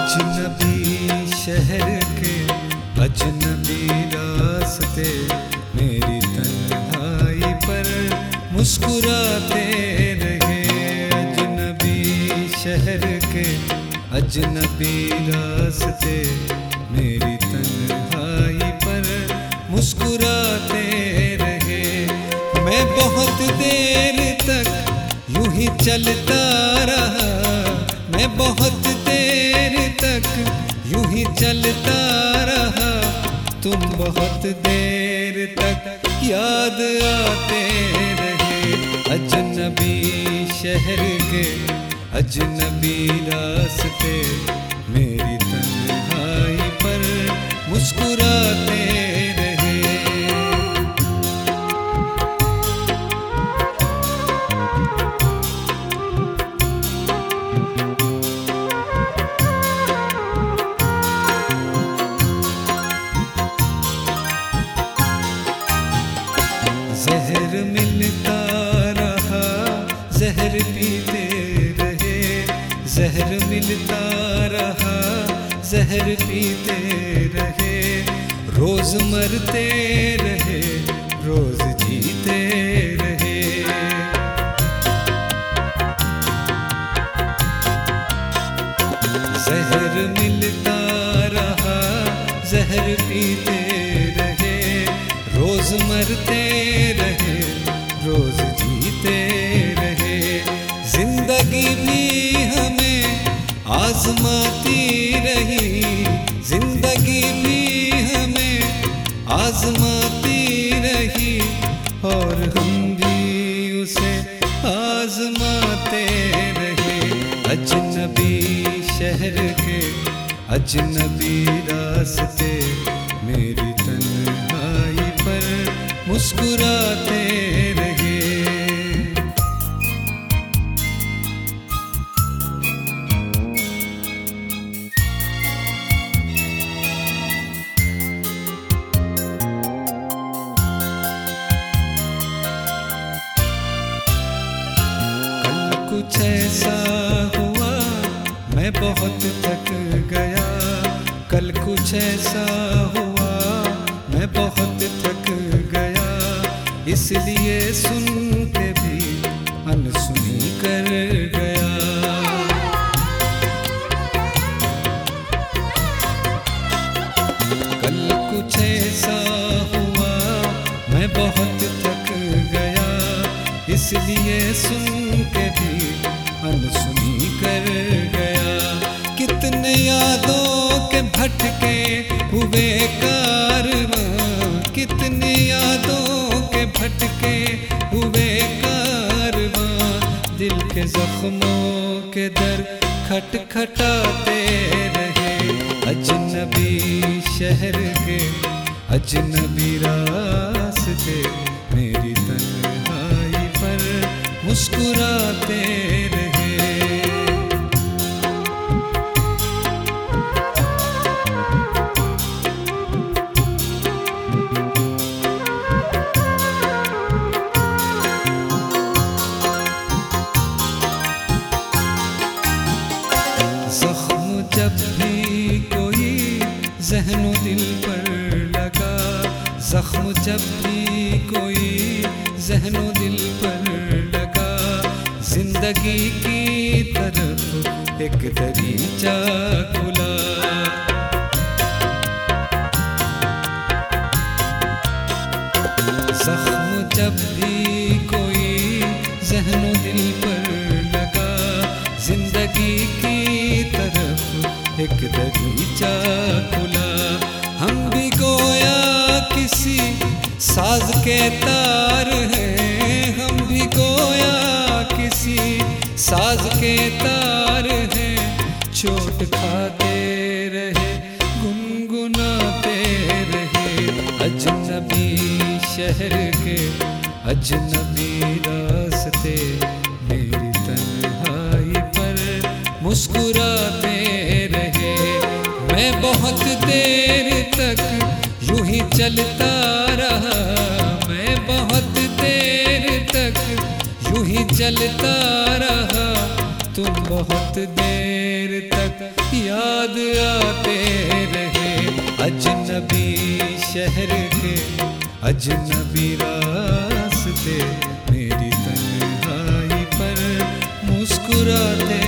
अजनबी शहर के अजनबी रास्ते मेरी तन्हाई पर मुस्कुराते रहे। अजनबी शहर के अजनबी रास्ते मेरी तन्हाई पर मुस्कुराते रहे। मैं बहुत देर तक यूं ही चलता रहा, मैं बहुत देर तक यूं ही चलता रहा। तुम बहुत देर तक याद आते रहे। अजनबी शहर के अजनबी रास्ते मेरी तन्हाई पर मुस्कुराते रहे। जहर मिलता रहा, जहर पीते रहे। जहर मिलता रहा, जहर पीते रहे। रोज मरते रहे, रोज जीते रहे। जहर मिलता रहा, जहर पीते रहे। रोज मरते रहे, रोज जीते रहे। जिंदगी भी हमें आजमाती रही, जिंदगी भी हमें आजमाती रही। और हम भी उसे आजमाते रहे। अजनबी शहर के अजनबी रास्ते मेरी तन्हाई पर मुस्कुराते रहे। कल कुछ ऐसा हुआ मैं बहुत थक गया। कल कुछ ऐसा हुआ मैं बहुत थक गया। इसलिए सुन के भी अनसुनी कर गया। कल कुछ ऐसा हुआ मैं बहुत थक गया। इसलिए सुन के भी अनसुनी कर गया। कितने यादों के भटके हुए कारवां, कितनी यादों के भटके हुए कारवां। दिल के जख्मों के दर खटखटाते रहे। अजनबी शहर के अजनबी रास्ते मेरी तन्हाई पर मुस्कुराते रहे। जब भी कोई ज़हनो दिल पर लगा, ज़ख्म जब भी कोई ज़हनो दिल पर लगा। जिंदगी की तरफ एक दरीचा खुला। ज़ख्म जब भी कोई ज़हनो दिल पर लगा। जिंदगी की तरफ एक दरीचा खुला। हम भी गोया किसी साज के तार हैं, हम भी गोया किसी साज के तार हैं। चोट खाते रहे, गुनगुनाते रहे। अजनबी शहर के अजनबी रास्ते मेरी तन्हाई पर मुस्कुराते रहे। मैं बहुत देर तक यूं ही चलता रहा, मैं बहुत देर तक यूं ही चलता रहा। तुम बहुत देर तक याद आते रहे अजनबी शहर के अजनबी रास्ते, मेरी तन्हाई पर मुस्कुराते